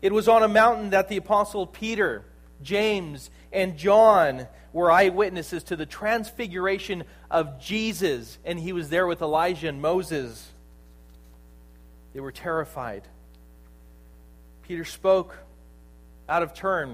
It was on a mountain that the apostle Peter, James, and John were eyewitnesses to the transfiguration of Jesus, and he was there with Elijah and Moses. They were terrified. Peter spoke out of turn.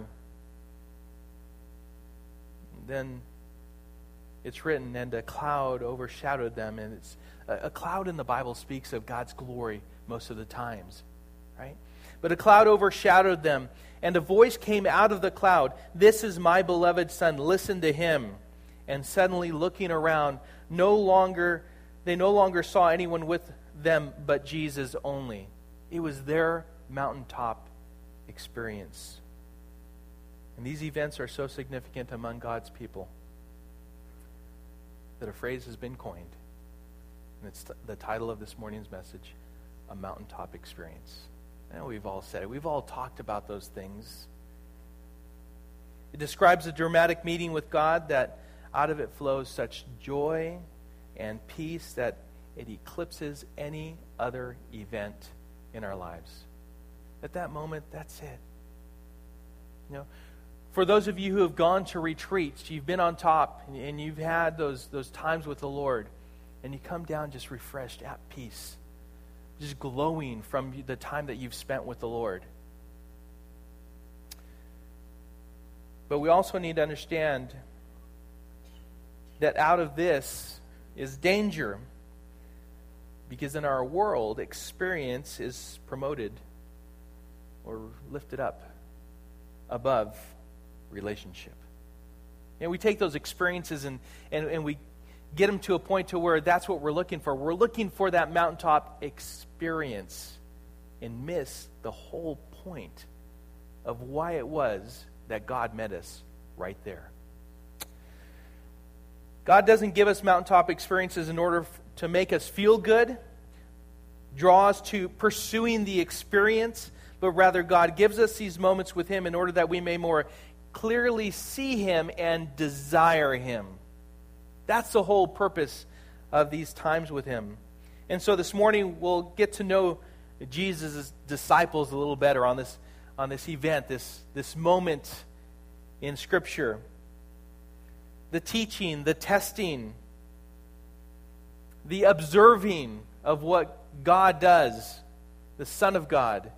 Then it's written, and a cloud overshadowed them. And it's a cloud in the Bible speaks of God's glory most of the times, right? But a cloud overshadowed them, and a voice came out of the cloud, "This is my beloved Son, listen to him." And suddenly, looking around, they no longer saw anyone with them but Jesus only. It was their mountaintop experience. And these events are so significant among God's people that a phrase has been coined. And it's the title of this morning's message, A Mountaintop Experience. I know we've all said it. We've all talked about those things. It describes a dramatic meeting with God that out of it flows such joy and peace that it eclipses any other event in our lives. At that moment, that's it. You know, for those of you who have gone to retreats, you've been on top and you've had those times with the Lord, and you come down just refreshed, at peace, just glowing from the time that you've spent with the Lord. But we also need to understand that out of this is danger, because in our world, experience is promoted or lifted up above relationship. And we take those experiences and we get them to a point to where that's what we're looking for. We're looking for that mountaintop experience and miss the whole point of why it was that God met us right there. God doesn't give us mountaintop experiences in order to make us feel good, draw us to pursuing the experience, but rather God gives us these moments with Him in order that we may more clearly see Him and desire Him. That's the whole purpose of these times with Him. And so this morning we'll get to know Jesus' disciples a little better on this event, this moment in Scripture. The teaching, the testing, the observing of what God does, the Son of God.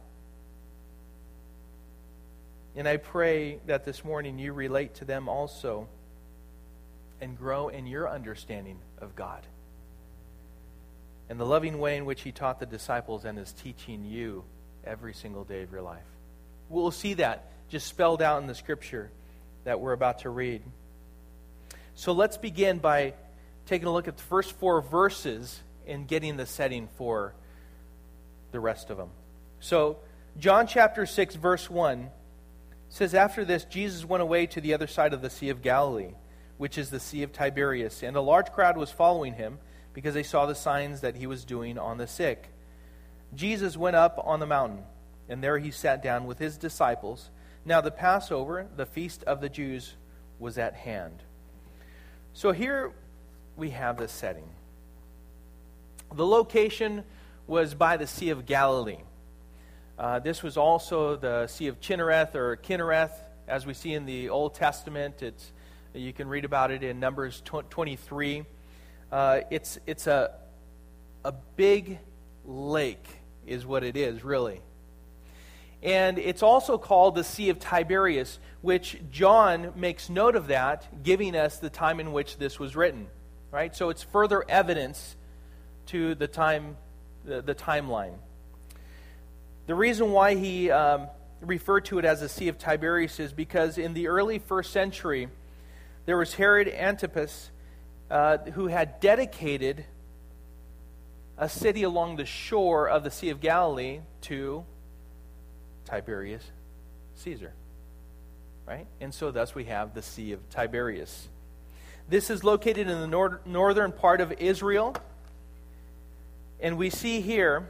And I pray that this morning you relate to them also and grow in your understanding of God and the loving way in which He taught the disciples and is teaching you every single day of your life. We'll see that just spelled out in the Scripture that we're about to read. So let's begin by taking a look at the first 4 verses and getting the setting for the rest of them. So John chapter 6 verse 1 says, "After this, Jesus went away to the other side of the Sea of Galilee, which is the Sea of Tiberias, and a large crowd was following Him because they saw the signs that He was doing on the sick. Jesus went up on the mountain, and there He sat down with His disciples. Now the Passover, the feast of the Jews, was at hand." So here we have this setting. The location was by the Sea of Galilee. This was also the Sea of Chinnereth or Kinnereth, as we see in the Old Testament. You can read about it in Numbers 23. It's a big lake is what it is, really. And it's also called the Sea of Tiberias, which John makes note of that, giving us the time in which this was written. Right? So it's further evidence to the timeline. The reason why he referred to it as the Sea of Tiberias is because in the early 1st century, there was Herod Antipas who had dedicated a city along the shore of the Sea of Galilee to Tiberius Caesar. Right? And so thus we have the Sea of Tiberias. This is located in the northern part of Israel. And we see here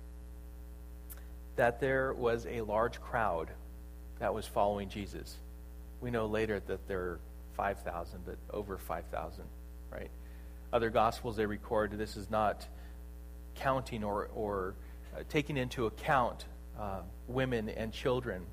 that there was a large crowd that was following Jesus. We know later that there are 5,000, but over 5,000, right? Other Gospels, they record this is not counting or taking into account women, and children.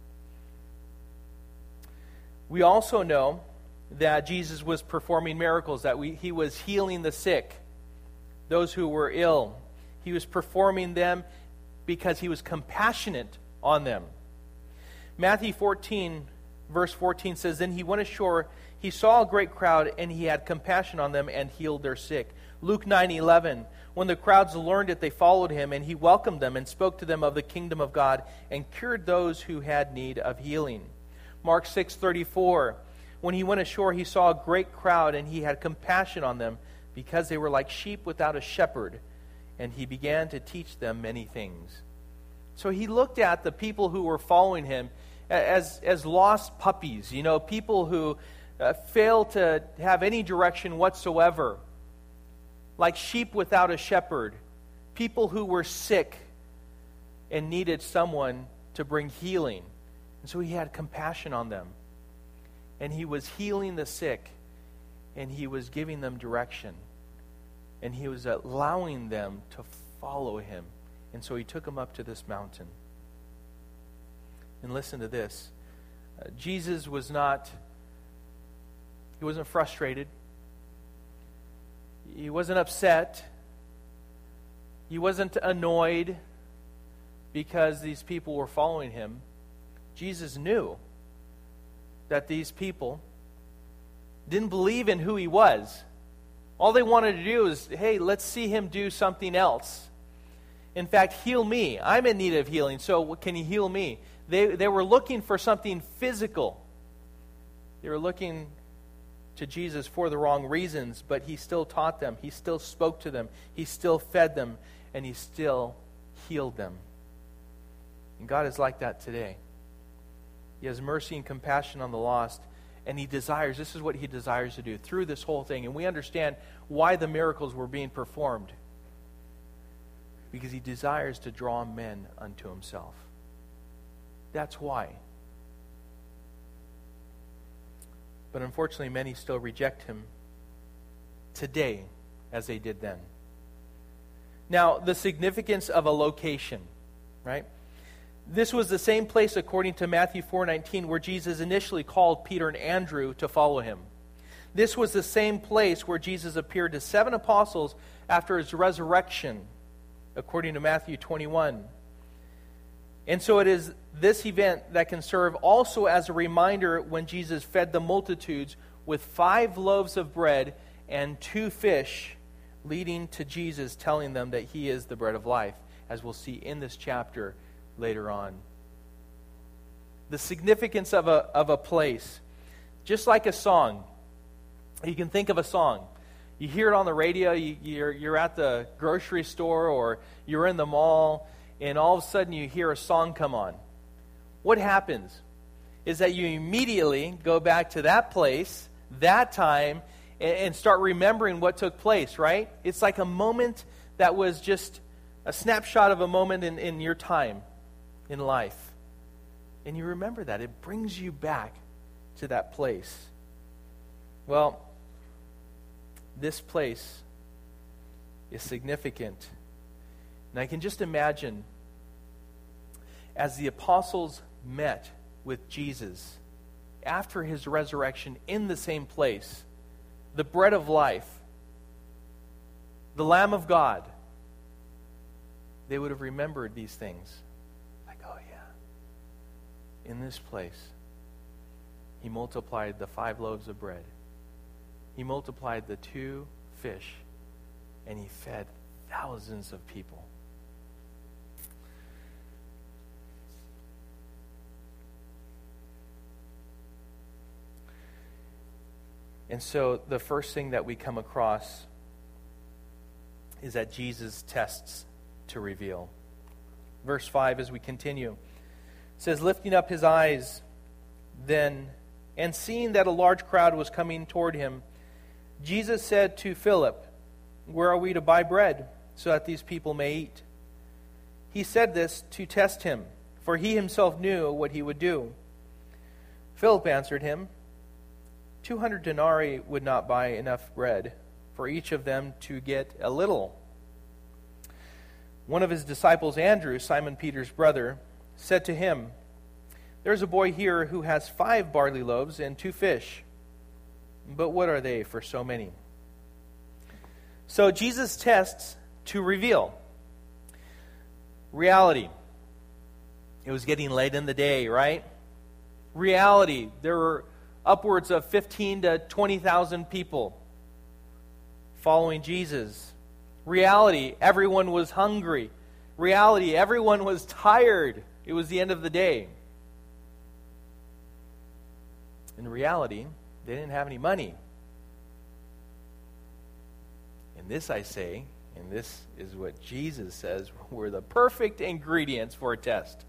We also know that Jesus was performing miracles, that he was healing the sick, those who were ill. He was performing them because he was compassionate on them. Matthew 14, verse 14 says, "Then he went ashore, he saw a great crowd, and he had compassion on them and healed their sick." Luke 9:11, "When the crowds learned it, they followed him, and he welcomed them and spoke to them of the kingdom of God and cured those who had need of healing." Mark 6:34, "When he went ashore, he saw a great crowd, and he had compassion on them because they were like sheep without a shepherd, and he began to teach them many things." So he looked at the people who were following him as lost puppies, people who fail to have any direction whatsoever, like sheep without a shepherd, people who were sick and needed someone to bring healing. And so he had compassion on them. And he was healing the sick, and he was giving them direction. And he was allowing them to follow him. And so he took them up to this mountain. And listen to this. Jesus was he wasn't frustrated. He wasn't upset. He wasn't annoyed because these people were following him. Jesus knew that these people didn't believe in who he was. All they wanted to do is, hey, let's see him do something else. In fact, heal me. I'm in need of healing, so can you heal me? They were looking for something physical. They were looking to Jesus for the wrong reasons, but he still taught them. He still spoke to them. He still fed them, and he still healed them. And God is like that today. He has mercy and compassion on the lost, and this is what he desires to do through this whole thing. And we understand why the miracles were being performed. Because he desires to draw men unto himself. That's why. But unfortunately, many still reject him today as they did then. Now, the significance of a location, right? This was the same place, according to Matthew 4:19, where Jesus initially called Peter and Andrew to follow him. This was the same place where Jesus appeared to 7 apostles after his resurrection, according to Matthew 21. And so it is this event that can serve also as a reminder when Jesus fed the multitudes with 5 loaves of bread and 2 fish, leading to Jesus telling them that he is the bread of life, as we'll see in this chapter later on. The significance of a place, just like a song. You can think of a song. You hear it on the radio, you're at the grocery store, or you're in the mall, and all of a sudden you hear a song come on. What happens is that you immediately go back to that place, that time, and start remembering what took place, right? It's like a moment that was just a snapshot of a moment in your time in life. And you remember that. It brings you back to that place. Well, this place is significant. And I can just imagine as the apostles met with Jesus after his resurrection in the same place, the bread of life, the Lamb of God, they would have remembered these things. Like, oh yeah, in this place, he multiplied the 5 loaves of bread. He multiplied the 2 fish, and he fed thousands of people. And so the first thing that we come across is that Jesus tests to reveal. Verse 5, as we continue, says, lifting up his eyes then, and seeing that a large crowd was coming toward him, Jesus said to Philip, where are we to buy bread so that these people may eat? He said this to test him, for he himself knew what he would do. Philip answered him, 200 denarii would not buy enough bread for each of them to get a little. One of his disciples, Andrew, Simon Peter's brother, said to him, "There's a boy here who has 5 barley loaves and 2 fish. But what are they for so many?" So Jesus tests to reveal reality. It was getting late in the day, right? Reality. There were upwards of 15 to 20,000 people following Jesus. Reality. Everyone was hungry. Reality. Everyone was tired. It was the end of the day. In reality, they didn't have any money. And this I say, and this is what Jesus says, were the perfect ingredients for a test.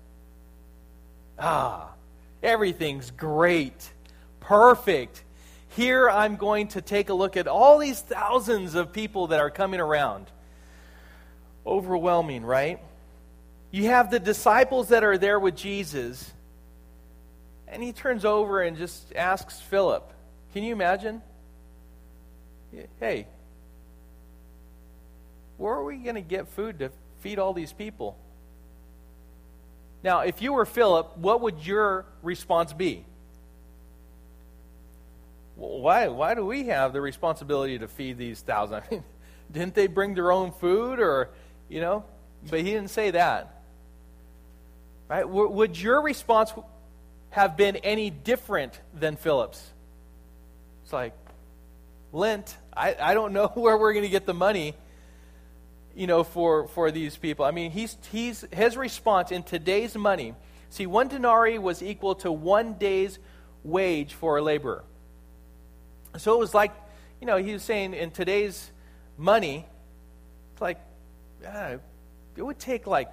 Everything's great, perfect. Here I'm going to take a look at all these thousands of people that are coming around. Overwhelming, right? You have the disciples that are there with Jesus, and he turns over and just asks Philip, can you imagine? Hey, where are we going to get food to feed all these people? Now, if you were Philip, what would your response be? Why do we have the responsibility to feed these thousands? I mean, didn't they bring their own food, or, But he didn't say that. Right? Would your response have been any different than Philip's? It's like, Lent, I don't know where we're going to get the money, for these people. I mean, his response in today's money, see, 1 denarii was equal to 1 day's wage for a laborer. So it was like, he was saying in today's money, it's like, it would take like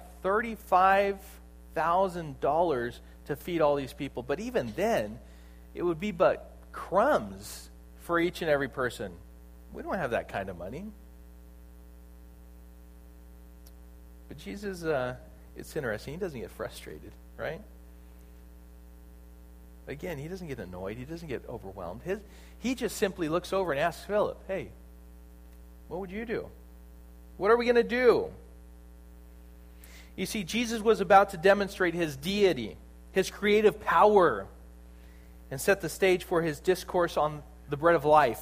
$35,000 to feed all these people. But even then, it would be but crumbs for each and every person. We don't have that kind of money. But Jesus, it's interesting, he doesn't get frustrated, right? Again, he doesn't get annoyed, he doesn't get overwhelmed. He just simply looks over and asks Philip, hey, what would you do? What are we going to do? You see, Jesus was about to demonstrate his deity, his creative power, and set the stage for his discourse on the bread of life.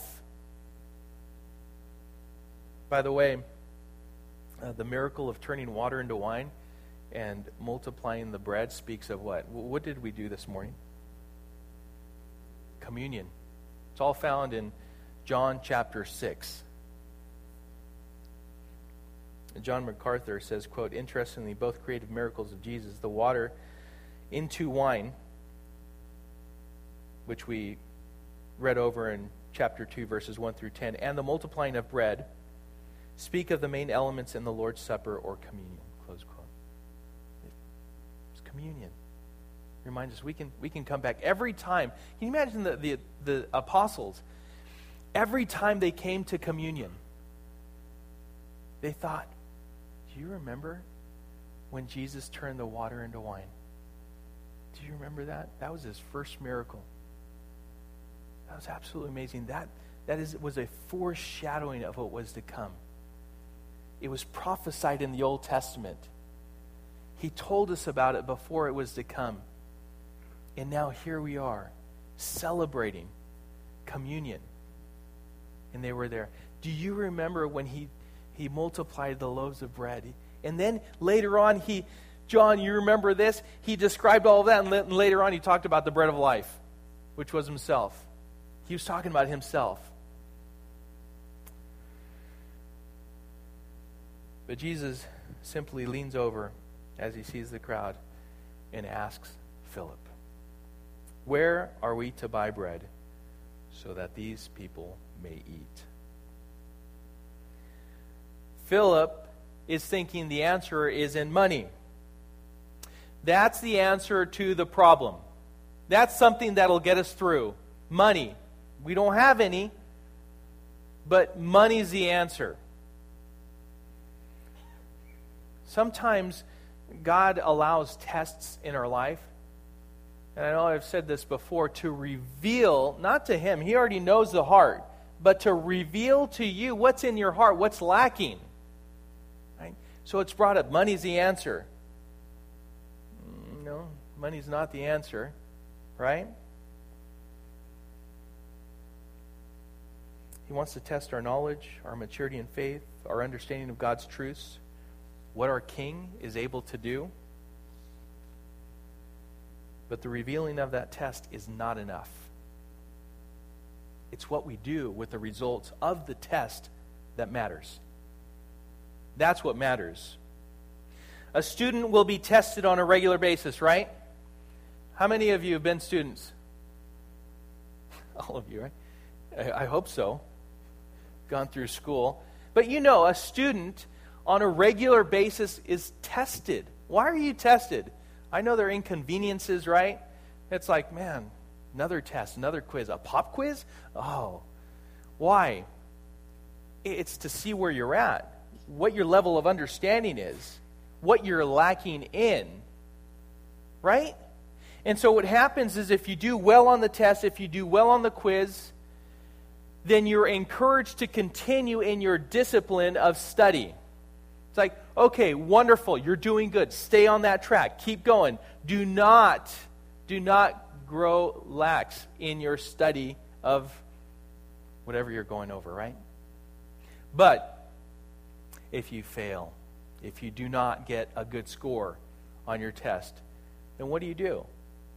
By the way, the miracle of turning water into wine and multiplying the bread speaks of what? What did we do this morning? Communion. It's all found in John chapter 6. John MacArthur says, quote, interestingly, both creative miracles of Jesus, the water into wine, which we read over in chapter 2, verses 1 through 10, and the multiplying of bread, speak of the main elements in the Lord's Supper or communion, close quote. It's communion. Reminds us we can come back every time. Can you imagine the apostles? Every time they came to communion, they thought, do you remember when Jesus turned the water into wine? Do you remember that? That was his first miracle. That was absolutely amazing. That was a foreshadowing of what was to come. It was prophesied in the Old Testament. He told us about it before it was to come. And now here we are, celebrating communion. And they were there. Do you remember when he multiplied the loaves of bread? And then later on, John, you remember this? He described all of that, and later on he talked about the bread of life, which was himself. He was talking about himself. But Jesus simply leans over as he sees the crowd and asks Philip, where are we to buy bread so that these people may eat? Philip is thinking the answer is in money. That's the answer to the problem. That's something that'll get us through. Money. We don't have any, but money's the answer. Sometimes God allows tests in our life. And I know I've said this before, to reveal, not to him, he already knows the heart, but to reveal to you what's in your heart, what's lacking. Right? So it's brought up, money's the answer. No, money's not the answer, right? He wants to test our knowledge, our maturity in faith, our understanding of God's truths, what our King is able to do. But the revealing of that test is not enough. It's what we do with the results of the test that matters. That's what matters. A student will be tested on a regular basis, right? How many of you have been students? All of you, right? I hope so. Gone through school. But you know, a student on a regular basis is tested. Why are you tested? I know there are inconveniences, right? It's like, man, another test, another quiz. A pop quiz? Oh. Why? It's to see where you're at, what your level of understanding is, what you're lacking in, right? And so what happens is if you do well on the test, if you do well on the quiz, then you're encouraged to continue in your discipline of study. It's like, okay, wonderful, you're doing good. Stay on that track. Keep going. Do not grow lax in your study of whatever you're going over, right? But if you fail, if you do not get a good score on your test, then what do?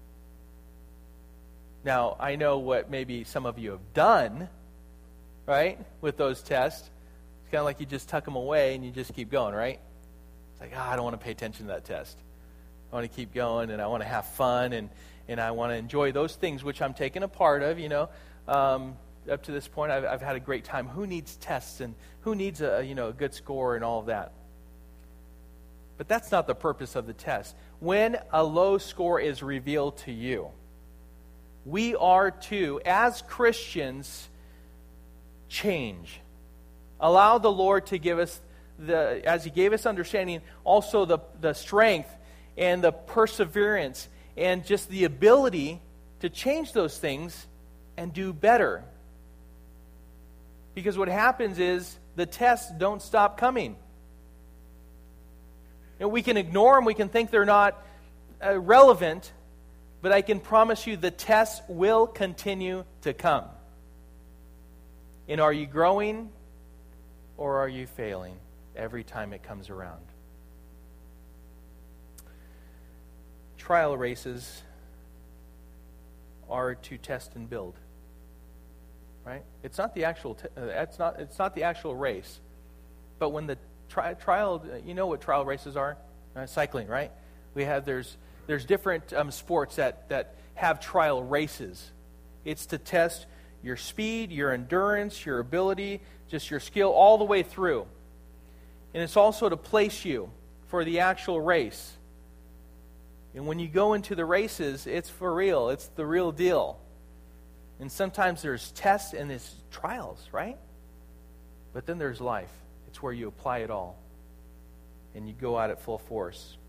Now, I know what maybe some of you have done, right, with those tests. It's kind of like you just tuck them away and you just keep going, right? It's like, I don't want to pay attention to that test. I want to keep going and I want to have fun and I want to enjoy those things which I'm taking a part of, you know. Up to this point, I've had a great time. Who needs tests and who needs a good score and all of that? But that's not the purpose of the test. When a low score is revealed to you, we are to, as Christians, change. Allow the Lord to give us, as He gave us understanding, also the strength and the perseverance and just the ability to change those things and do better. Because what happens is the tests don't stop coming. You know, we can ignore them, we can think they're not relevant, but I can promise you the tests will continue to come. And are you growing or are you failing every time it comes around? Trial races are to test and build. Right? It's not the actual. It's not the actual race, but when the trial, you know what trial races are? Cycling, right? There's different sports that have trial races. It's to test your speed, your endurance, your ability, just your skill all the way through, and it's also to place you for the actual race. And when you go into the races, it's for real. It's the real deal. And sometimes there's tests and there's trials, right? But then there's life. It's where you apply it all. And you go out at full force.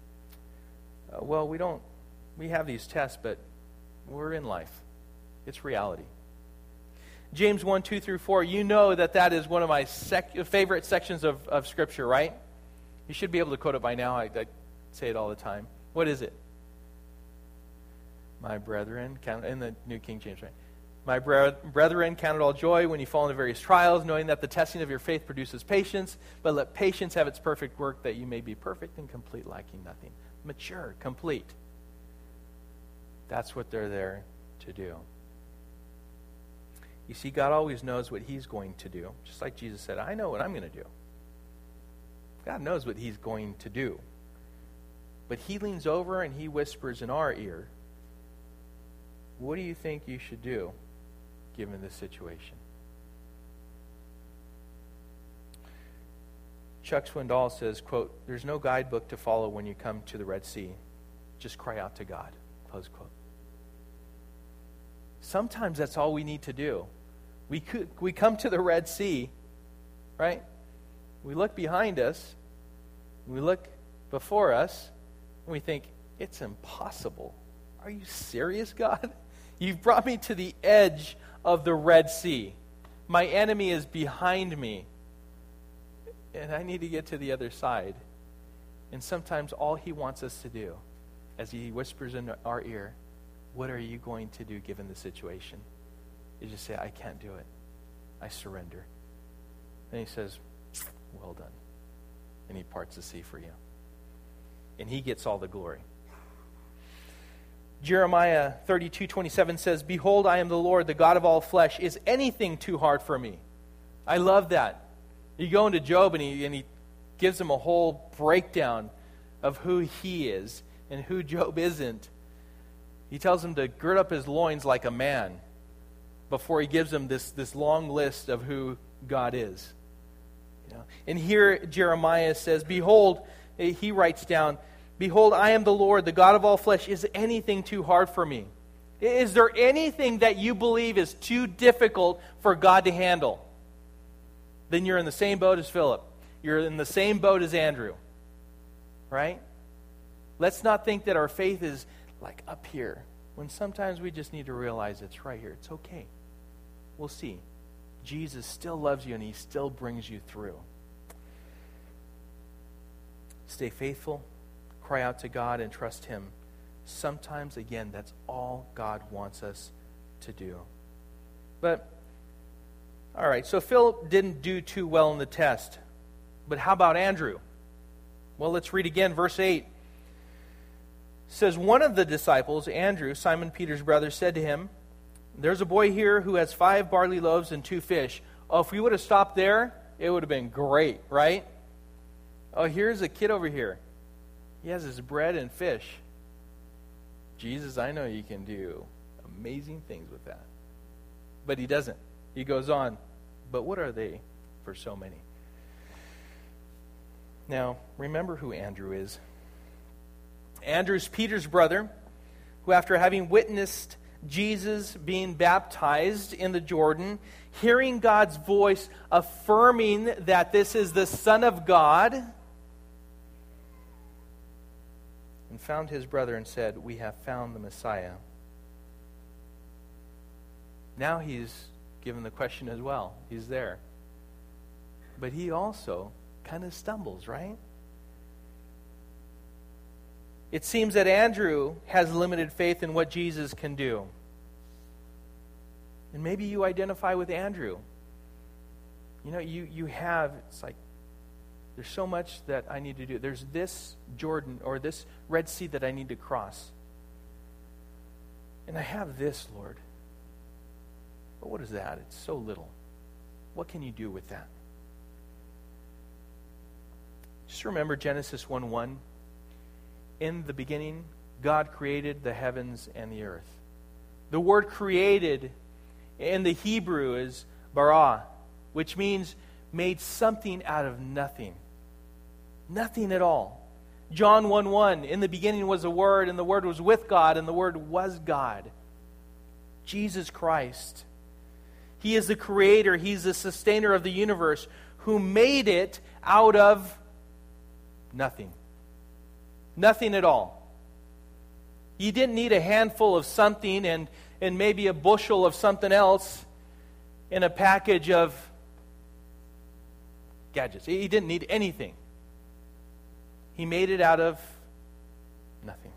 We have these tests, but we're in life. It's reality. James 1, 2 through 4, you know that is one of my favorite sections of Scripture, right? You should be able to quote it by now. I say it all the time. What is it? My brethren, in the New King James, right? My brethren, count it all joy when you fall into various trials, knowing that the testing of your faith produces patience. But let patience have its perfect work, that you may be perfect and complete, lacking nothing. Mature, complete. That's what they're there to do. You see, God always knows what He's going to do. Just like Jesus said, I know what I'm going to do. God knows what He's going to do. But He leans over and He whispers in our ear, what do you think you should do given this situation? Chuck Swindoll says, quote, there's no guidebook to follow when you come to the Red Sea. Just cry out to God, close quote. Sometimes that's all we need to do. We come to the Red Sea, right? We look behind us, we look before us, and we think, it's impossible. Are you serious, God? You've brought me to the edge of the Red Sea. My enemy is behind me. And I need to get to the other side. And sometimes all He wants us to do as he whispers in our ear, what are you going to do given the situation? You just say, I can't do it. I surrender. And he says, well done. And he parts the sea for you. And he gets all the glory. Jeremiah 32:27 says, behold, I am the Lord, the God of all flesh. Is anything too hard for me? I love that. You go into Job and he gives him a whole breakdown of who he is and who Job isn't. He tells him to gird up his loins like a man before he gives him this long list of who God is. You know? And here Jeremiah says, behold, he writes down, behold, I am the Lord, the God of all flesh. Is anything too hard for me? Is there anything that you believe is too difficult for God to handle? Then you're in the same boat as Philip. You're in the same boat as Andrew. Right? Let's not think that our faith is like up here, when sometimes we just need to realize it's right here. It's okay. We'll see. Jesus still loves you and he still brings you through. Stay faithful. Cry out to God and trust him. Sometimes, again, that's all God wants us to do. But, all right, so Philip didn't do too well in the test. But how about Andrew? Well, let's read again, verse 8. It says, one of the disciples, Andrew, Simon Peter's brother, said to him, there's a boy here who has 5 barley loaves and 2 fish. Oh, if we would have stopped there, it would have been great, right? Oh, here's a kid over here. He has his bread and fish. Jesus, I know you can do amazing things with that. But he doesn't. He goes on, but what are they for so many? Now, remember who Andrew is. Andrew's Peter's brother, who after having witnessed Jesus being baptized in the Jordan, hearing God's voice affirming that this is the Son of God, and found his brother and said, we have found the Messiah. Now he's given the question as well. He's there. But he also kind of stumbles, right? It seems that Andrew has limited faith in what Jesus can do. And maybe you identify with Andrew. You know, you have, it's like, there's so much that I need to do. There's this Jordan or this Red Sea that I need to cross. And I have this, Lord. But what is that? It's so little. What can you do with that? Just remember Genesis 1:1. In the beginning, God created the heavens and the earth. The word created in the Hebrew is bara, which means made something out of nothing. Nothing at all. John 1:1, in the beginning was the Word, and the Word was with God, and the Word was God. Jesus Christ. He is the creator. He's the sustainer of the universe, who made it out of nothing. Nothing at all. He didn't need a handful of something and maybe a bushel of something else in a package of gadgets. He didn't need anything. He made it out of nothing.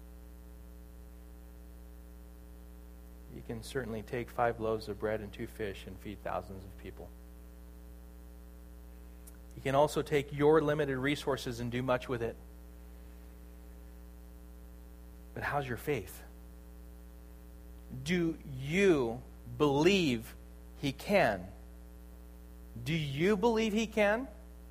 You can certainly take 5 loaves of bread and 2 fish and feed thousands of people. You can also take your limited resources and do much with it. But how's your faith? Do you believe he can? Do you believe he can?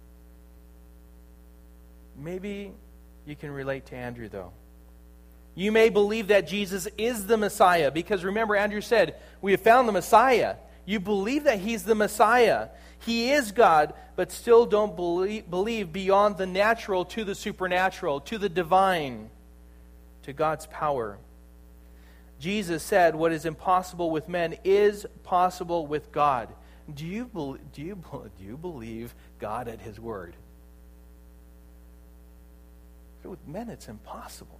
Maybe you can relate to Andrew, though. You may believe that Jesus is the Messiah, because remember, Andrew said, we have found the Messiah. You believe that he's the Messiah. He is God, but still don't believe beyond the natural to the supernatural, to the divine, to God's power. Jesus said, what is impossible with men is possible with God. Do you believe God at his word? With men, it's impossible.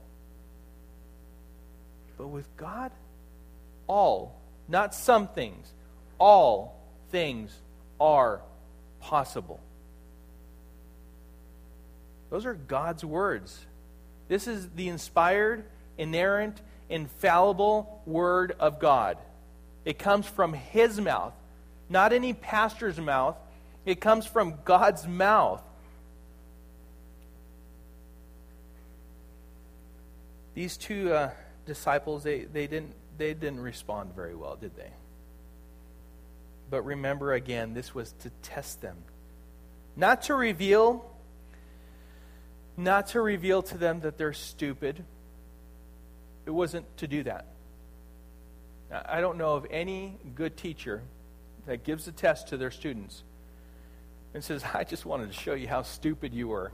But with God, all, not some things, all things are possible. Those are God's words. This is the inspired, inerrant, infallible Word of God. It comes from His mouth, not any pastor's mouth. It comes from God's mouth. These two disciples, they didn't respond very well, did they? But remember again, this was to test them. Not to reveal to them that they're stupid. It wasn't to do that. Now, I don't know of any good teacher that gives a test to their students and says, I just wanted to show you how stupid you were.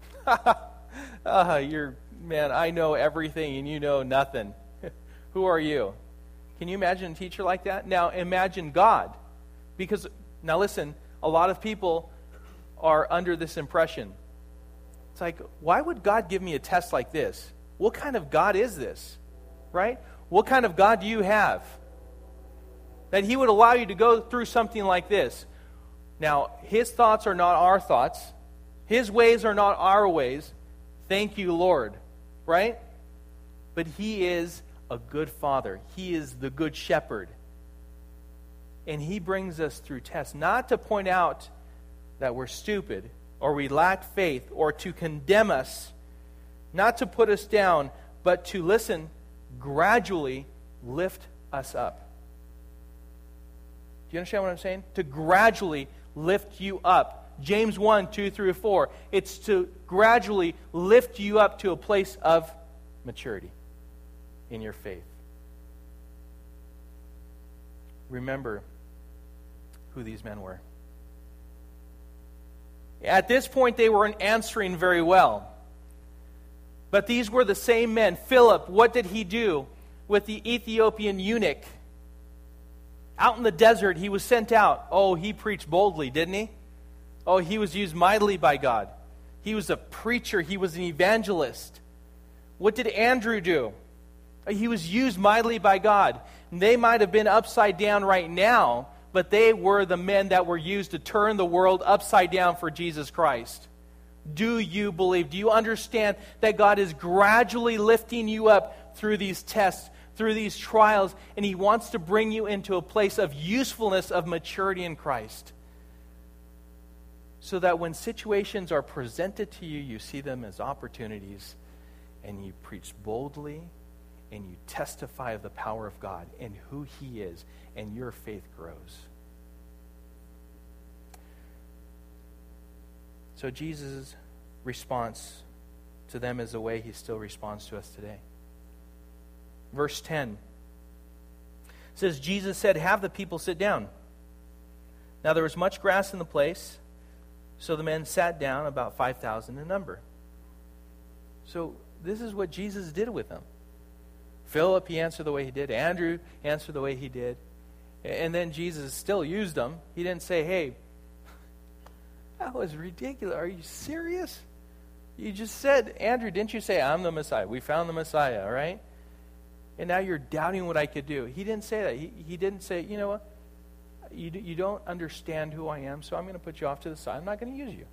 Man, I know everything and you know nothing. Who are you? Can you imagine a teacher like that? Now imagine God. Because, now listen, a lot of people are under this impression. It's like, why would God give me a test like this? What kind of God is this? Right? What kind of God do you have? That He would allow you to go through something like this. Now, His thoughts are not our thoughts. His ways are not our ways. Thank you, Lord. Right? But He is a good Father. He is the good shepherd. And He brings us through tests, not to point out that we're stupid or we lack faith or to condemn us, not to put us down, but to, listen, gradually lift us up. Do you understand what I'm saying? To gradually lift you up. James 1, 2 through 4. It's to gradually lift you up to a place of maturity in your faith. Remember who these men were. At this point, they weren't answering very well. But these were the same men. Philip, what did he do with the Ethiopian eunuch? Out in the desert, he was sent out. Oh, he preached boldly, didn't he? Oh, he was used mightily by God. He was a preacher. He was an evangelist. What did Andrew do? He was used mightily by God. And they might have been upside down right now, but they were the men that were used to turn the world upside down for Jesus Christ. Do you believe? Do you understand that God is gradually lifting you up through these tests, through these trials, and He wants to bring you into a place of usefulness, of maturity in Christ? So that when situations are presented to you, you see them as opportunities, and you preach boldly, and you testify of the power of God and who He is, and your faith grows. So Jesus' response to them is the way He still responds to us today. Verse 10 says, Jesus said, "Have the people sit down." Now there was much grass in the place, so the men sat down, about 5,000 in number. So this is what Jesus did with them. Philip, He answered the way he did. Andrew answered the way he did. And then Jesus still used them. He didn't say, "Hey, that was ridiculous. Are you serious? You just said, Andrew, didn't you say, I'm the Messiah? We found the Messiah, all right? And now you're doubting what I could do." He didn't say that. He didn't say, you know what? You don't understand who I am, so I'm going to put you off to the side. I'm not going to use you.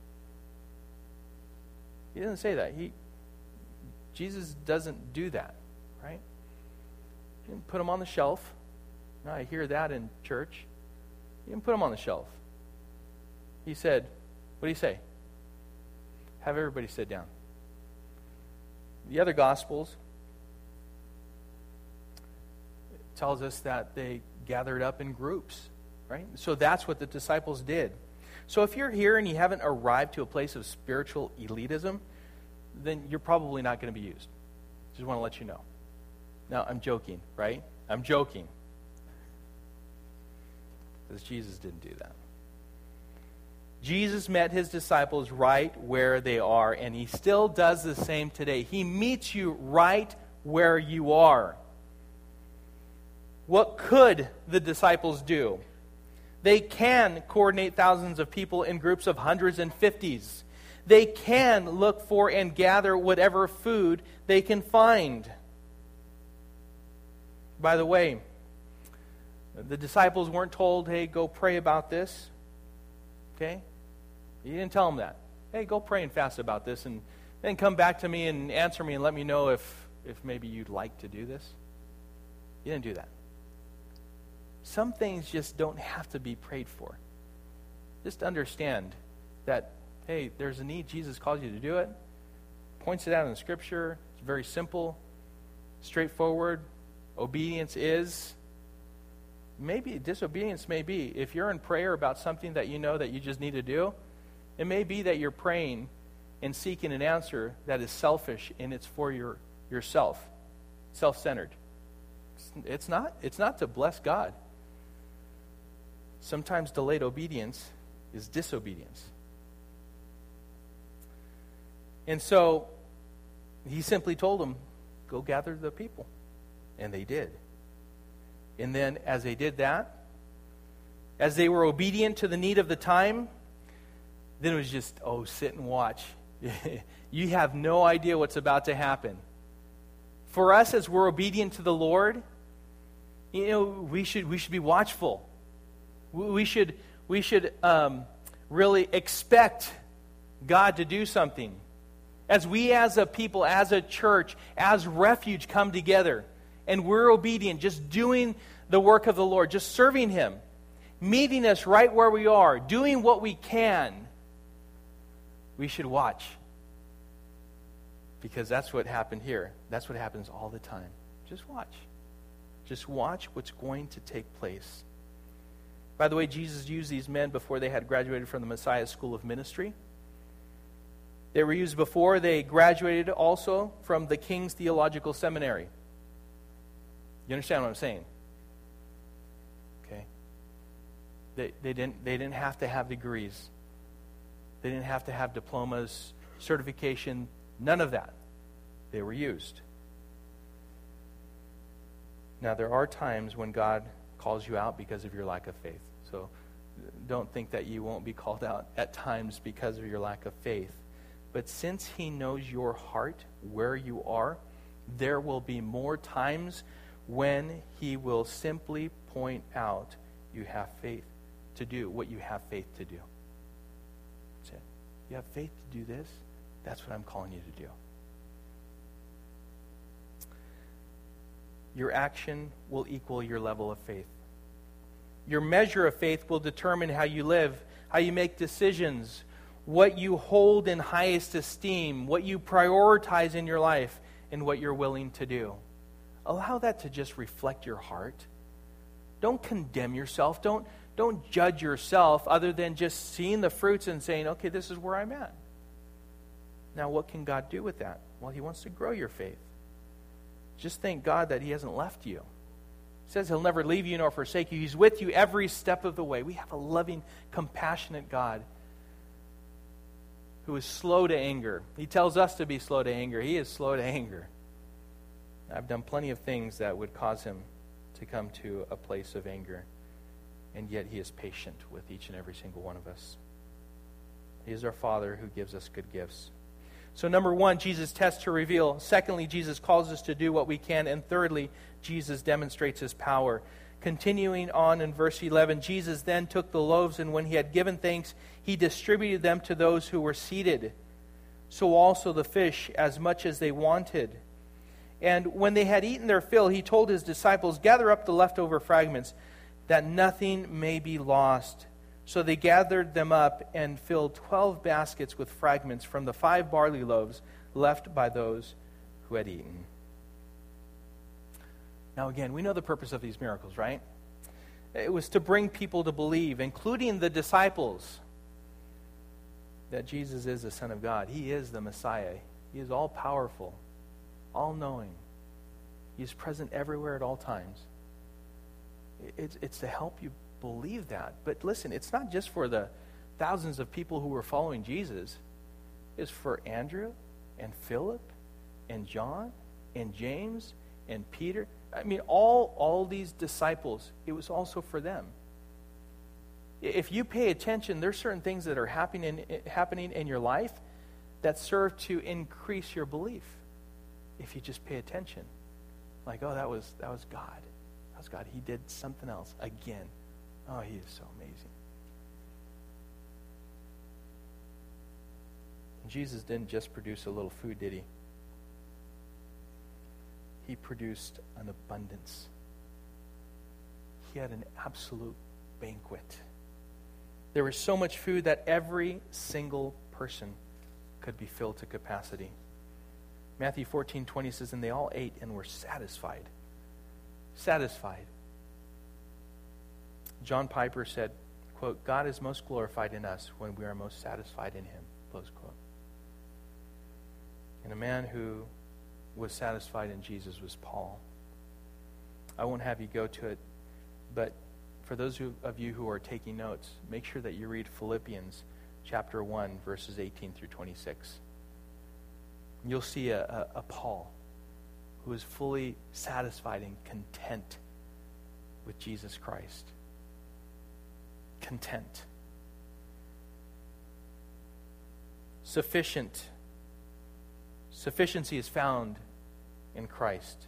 He didn't say that. Jesus doesn't do that, right? He didn't put him on the shelf. Now, I hear that in church. He didn't put him on the shelf. He said, what did He say? Have everybody sit down. The other Gospels tells us that they gathered up in groups, right? So that's what the disciples did. So if you're here and you haven't arrived to a place of spiritual elitism, then you're probably not going to be used. Just want to let you know. Now, I'm joking, right? I'm joking. Because Jesus didn't do that. Jesus met His disciples right where they are, and He still does the same today. He meets you right where you are. What could the disciples do? They can coordinate thousands of people in groups of hundreds and fifties. They can look for and gather whatever food they can find. By the way, the disciples weren't told, "Hey, go pray about this." Okay? He didn't tell them that. "Hey, go pray and fast about this, and then come back to me and answer me and let me know if maybe you'd like to do this. You didn't do that. Some things just don't have to be prayed for. Just understand that, hey, there's a need. Jesus calls you to do it. Points it out in the Scripture. It's very simple, straightforward. Obedience is. Maybe disobedience may be. If you're in prayer about something that you know that you just need to do, it may be that you're praying and seeking an answer that is selfish and it's for yourself, self-centered. It's not to bless God. Sometimes delayed obedience is disobedience. And so he simply told them, go gather the people. And they did. And then as they did that, as they were obedient to the need of the time, then it was just, sit and watch. You have no idea what's about to happen. For us, as we're obedient to the Lord, we should be watchful. We should really expect God to do something. As we as a people, as a church, as Refuge come together, and we're obedient, just doing the work of the Lord, just serving Him, meeting us right where we are, doing what we can, we should watch. Because that's what happened here. That's what happens all the time. Just watch. Just watch what's going to take place. By the way, Jesus used these men before they had graduated from the Messiah School of Ministry. They were used before they graduated also from the King's Theological Seminary. You understand what I'm saying? Okay. They didn't have to have degrees. They didn't have to have diplomas, certification, none of that. They were used. Now, there are times when God calls you out because of your lack of faith. So don't think that you won't be called out at times because of your lack of faith. But since He knows your heart, where you are, there will be more times when He will simply point out you have faith to do what you have faith to do. That's it. You have faith to do this? That's what I'm calling you to do. Your action will equal your level of faith. Your measure of faith will determine how you live, how you make decisions, what you hold in highest esteem, what you prioritize in your life, and what you're willing to do. Allow that to just reflect your heart. Don't condemn yourself. Don't judge yourself other than just seeing the fruits and saying, okay, this is where I'm at. Now, what can God do with that? Well, He wants to grow your faith. Just thank God that He hasn't left you. He says He'll never leave you nor forsake you. He's with you every step of the way. We have a loving, compassionate God who is slow to anger. He tells us to be slow to anger. He is slow to anger. I've done plenty of things that would cause Him to come to a place of anger, and yet He is patient with each and every single one of us. He is our Father who gives us good gifts. So number one, Jesus tests to reveal. Secondly, Jesus calls us to do what we can. And thirdly, Jesus demonstrates His power. Continuing on in verse 11, Jesus then took the loaves, and when He had given thanks, He distributed them to those who were seated. So also the fish, as much as they wanted. And when they had eaten their fill, He told His disciples, gather up the leftover fragments, that nothing may be lost. So they gathered them up and filled 12 baskets with fragments from the 5 barley loaves left by those who had eaten. Now again, we know the purpose of these miracles, right? It was to bring people to believe, including the disciples, that Jesus is the Son of God. He is the Messiah. He is all-powerful, all-knowing. He is present everywhere at all times. It's to help you believe that. But listen, it's not just for the thousands of people who were following Jesus. It's for Andrew and Philip and John and James and Peter. I mean, all these disciples, it was also for them. If you pay attention, there's certain things that are happening in your life that serve to increase your belief. If you just pay attention. Like, oh, that was God. That was God. He did something else again. Oh, He is so amazing. Jesus didn't just produce a little food, did he? He produced an abundance. He had an absolute banquet. There was so much food that every single person could be filled to capacity. Matthew 14:20 says, and they all ate and were satisfied. Satisfied. John Piper said, quote, God is most glorified in us when we are most satisfied in him, close quote. And a man who was satisfied in Jesus was Paul. I won't have you go to it, but for those of you who are taking notes, make sure that you read Philippians chapter 1, verses 18 through 26. You'll see a Paul who is fully satisfied and content with Jesus Christ. Content. Sufficiency is found in Christ.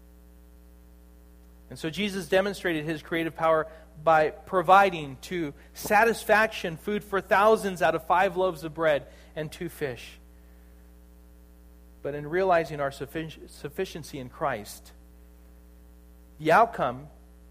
And so Jesus demonstrated his creative power by providing to satisfaction food for thousands out of 5 loaves of bread and 2 fish. But in realizing our sufficiency in Christ, the outcome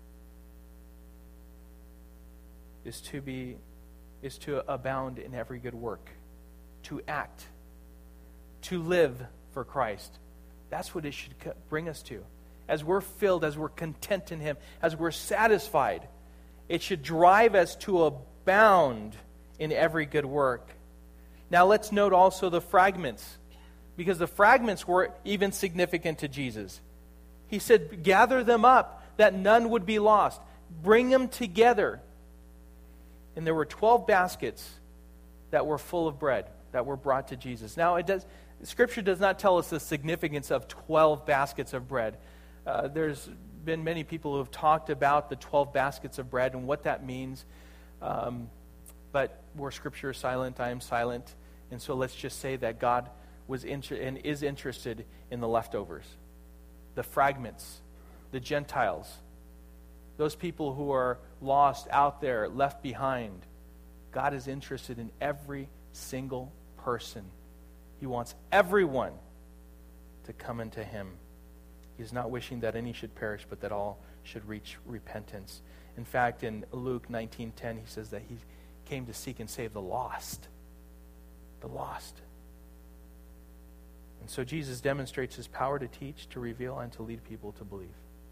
is to abound in every good work, to act, to live for Christ. That's what it should bring us to. As we're filled, as we're content in him, as we're satisfied, it should drive us to abound in every good work. Now let's note also the fragments, because the fragments were even significant to Jesus. He said, gather them up, that none would be lost. Bring them together. And there were 12 baskets that were full of bread that were brought to Jesus. Now, Scripture does not tell us the significance of 12 baskets of bread. There's been many people who have talked about the 12 baskets of bread and what that means. But where Scripture is silent, I am silent. And so let's just say that God was and is interested in the leftovers, the fragments, the Gentiles, those people who are lost out there, left behind. God is interested in every single person. He wants everyone to come into him. He is not wishing that any should perish, but that all should reach repentance. In fact, in Luke 19:10, he says that he came to seek and save the lost. The lost. And so Jesus demonstrates his power to teach, to reveal, and to lead people to believe.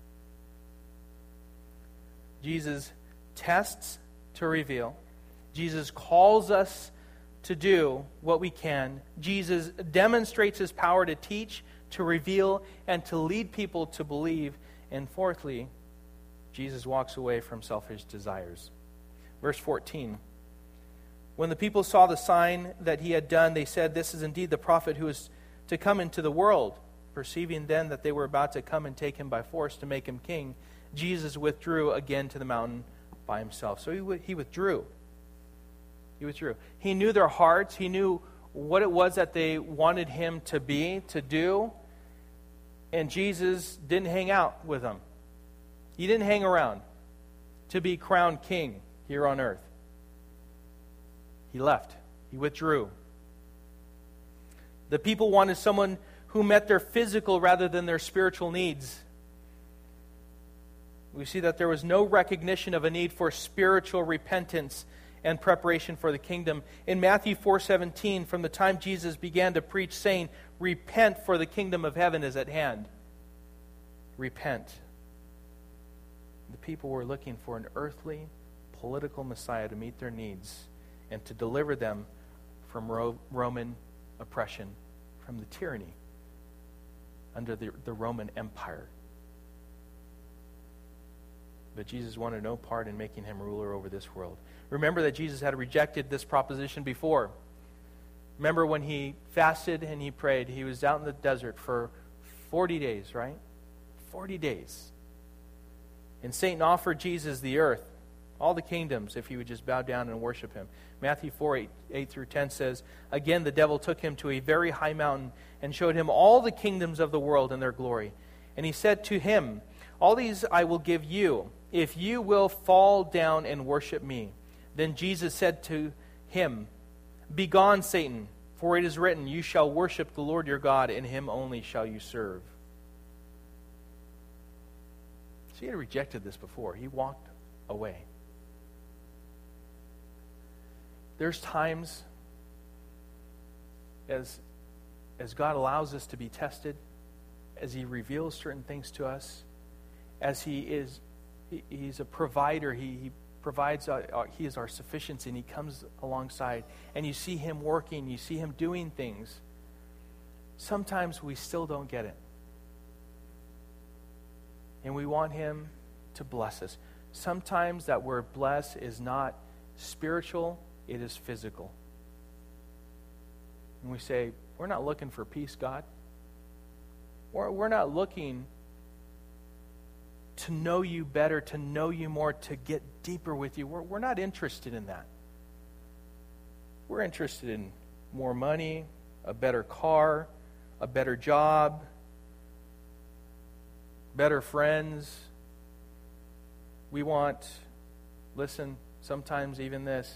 Jesus tests to reveal. Jesus calls us to do what we can. Jesus demonstrates his power to teach, to reveal, and to lead people to believe. And fourthly, Jesus walks away from selfish desires. Verse 14. When the people saw the sign that he had done, they said, this is indeed the prophet who is to come into the world. Perceiving then that they were about to come and take him by force to make him king, Jesus withdrew again to the mountain by himself. So he withdrew. He withdrew. He knew their hearts. He knew what it was that they wanted him to be, to do. And Jesus didn't hang out with them. He didn't hang around to be crowned king here on earth. He left. He withdrew. The people wanted someone who met their physical rather than their spiritual needs. We see that there was no recognition of a need for spiritual repentance and preparation for the kingdom. In Matthew 4:17, from the time Jesus began to preach, saying, repent, for the kingdom of heaven is at hand. Repent. The people were looking for an earthly, political Messiah to meet their needs and to deliver them from Roman oppression, from the tyranny under the Roman Empire. But Jesus wanted no part in making him ruler over this world. Remember that Jesus had rejected this proposition before. Remember when he fasted and he prayed, he was out in the desert for 40 days, right? 40 days. And Satan offered Jesus the earth, all the kingdoms, if he would just bow down and worship him. Matthew 4:8 through 10 says, again the devil took him to a very high mountain and showed him all the kingdoms of the world and their glory. And he said to him, all these I will give you, if you will fall down and worship me. Then Jesus said to him, begone, Satan, For it is written, you shall worship the Lord your God, and him only shall you serve. So he had rejected this before. He walked away. There's times as God allows us to be tested, as he reveals certain things to us, as he's a provider, he provides, he is our sufficiency, and he comes alongside, and you see him working, you see him doing things. Sometimes we still don't get it. And we want him to bless us. Sometimes that word bless is not spiritual, it is physical. And we say, we're not looking for peace, God. We're not looking to know you better, to know you more, to get deeper with you. We're not interested in that. We're interested in more money, a better car, a better job, better friends. We want, listen, sometimes even this,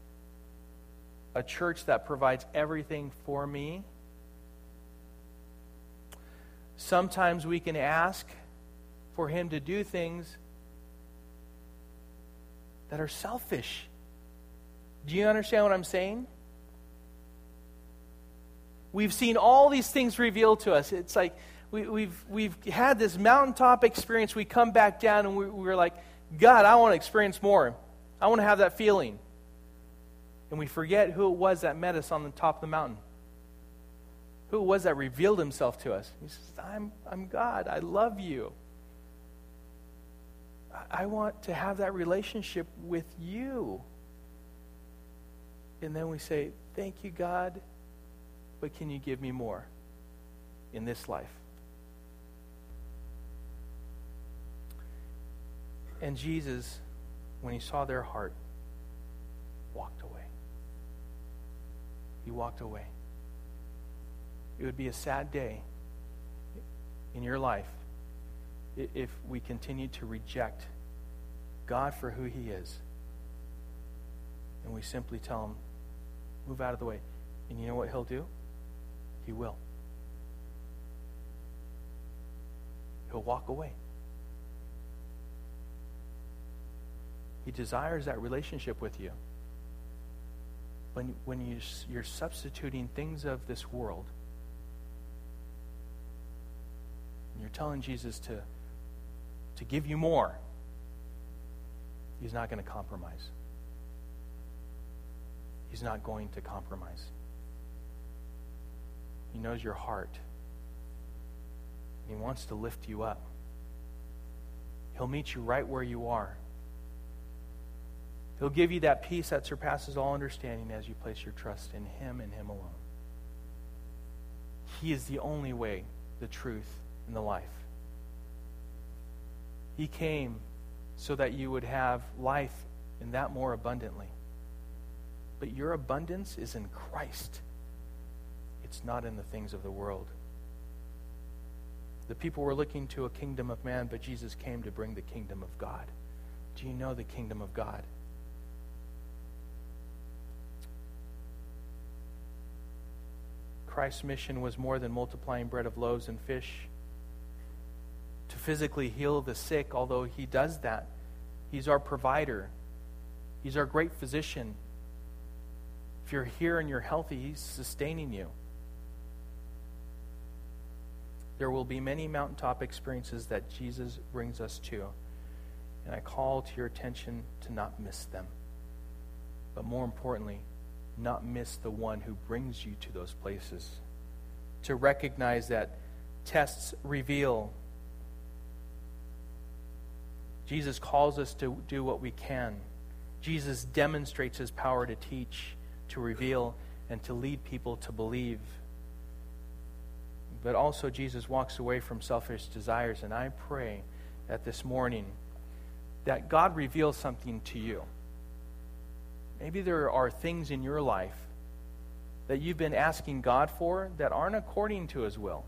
a church that provides everything for me. Sometimes we can ask for him to do things that are selfish. Do you understand what I'm saying? We've seen all these things revealed to us. It's like we've had this mountaintop experience. We come back down and we're like, God, I want to experience more. I want to have that feeling. And we forget who it was that met us on the top of the mountain. Who it was that revealed himself to us. He says, I'm God. I love you. I want to have that relationship with you. And then we say, thank you, God, but can you give me more in this life? And Jesus, when he saw their heart, walked away. He walked away. It would be a sad day in your life if we continue to reject God for who he is. And we simply tell him, move out of the way. And you know what he'll do? He will. He'll walk away. He desires that relationship with you. When you're substituting things of this world, and you're telling Jesus to give you more, he's not going to compromise. He's not going to compromise. He knows your heart. He wants to lift you up. He'll meet you right where you are. He'll give you that peace that surpasses all understanding as you place your trust in him and him alone. He is the only way, the truth, and the life. He came so that you would have life and that more abundantly. But your abundance is in Christ. It's not in the things of the world. The people were looking to a kingdom of man, but Jesus came to bring the kingdom of God. Do you know the kingdom of God? Christ's mission was more than multiplying bread of loaves and fish. To physically heal the sick, although he does that. He's our provider. He's our great physician. If you're here and you're healthy, he's sustaining you. There will be many mountaintop experiences that Jesus brings us to. And I call to your attention to not miss them. But more importantly, not miss the one who brings you to those places. To recognize that tests reveal. Jesus calls us to do what we can. Jesus demonstrates his power to teach, to reveal, and to lead people to believe. But also Jesus walks away from selfish desires. And I pray that this morning that God reveals something to you. Maybe there are things in your life that you've been asking God for that aren't according to his will.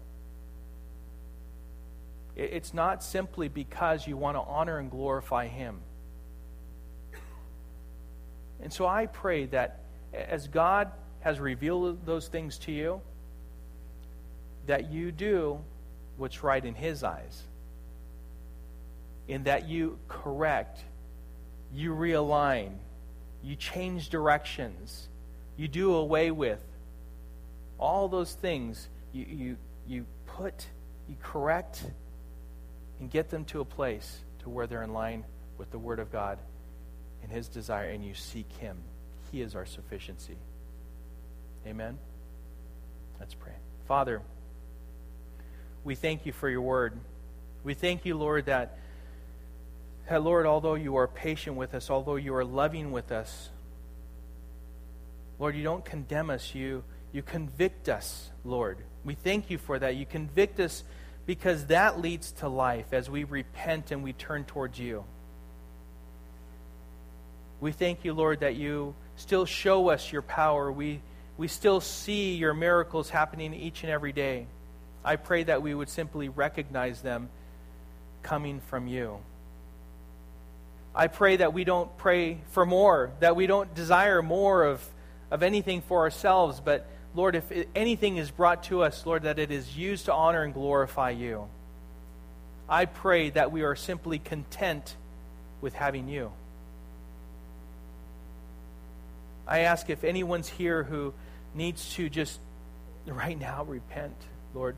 It's not simply because you want to honor and glorify him. And so I pray that as God has revealed those things to you, that you do what's right in His eyes. In that you correct, you realign, you change directions, you do away with all those things. You correct and get them to a place to where they're in line with the Word of God and His desire, and you seek Him. He is our sufficiency. Amen? Let's pray. Father, we thank You for Your Word. We thank You, Lord, that Lord, although You are patient with us, although You are loving with us, Lord, You don't condemn us. You convict us, Lord. We thank You for that. You convict us because that leads to life as we repent and we turn towards You. We thank You, Lord, that You still show us Your power. We still see Your miracles happening each and every day. I pray that we would simply recognize them coming from You. I pray that we don't pray for more, that we don't desire more of anything for ourselves, but Lord, if anything is brought to us, Lord, that it is used to honor and glorify You. I pray that we are simply content with having You. I ask if anyone's here who needs to just right now repent, Lord.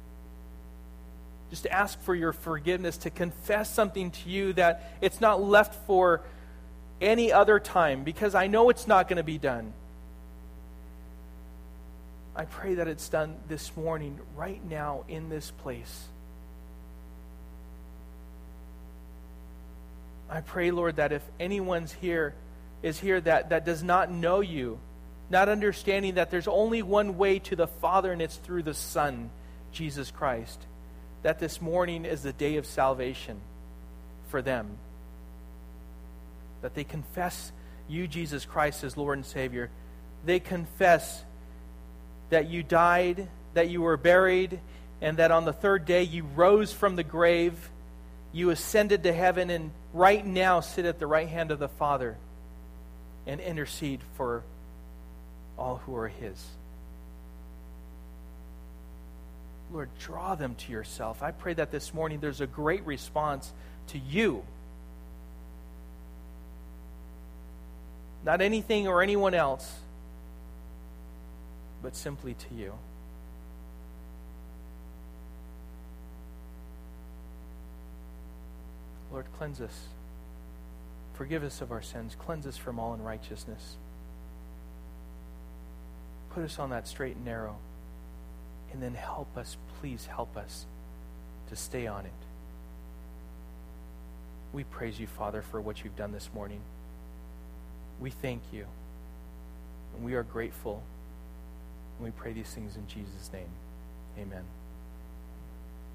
Just ask for Your forgiveness, to confess something to You that it's not left for any other time, because I know it's not going to be done. I pray that it's done this morning, right now, in this place. I pray, Lord, that if anyone's here that does not know You, not understanding that there's only one way to the Father, and it's through the Son, Jesus Christ, that this morning is the day of salvation for them. That they confess You, Jesus Christ, as Lord and Savior. They confess that You died, that You were buried, and that on the third day You rose from the grave, You ascended to heaven, and right now sit at the right hand of the Father and intercede for all who are His. Lord, draw them to Yourself. I pray that this morning there's a great response to You. Not anything or anyone else, but simply to You. Lord, cleanse us. Forgive us of our sins. Cleanse us from all unrighteousness. Put us on that straight and narrow. And then help us, please help us to stay on it. We praise You, Father, for what You've done this morning. We thank You. And we are grateful. And we pray these things in Jesus' name. Amen.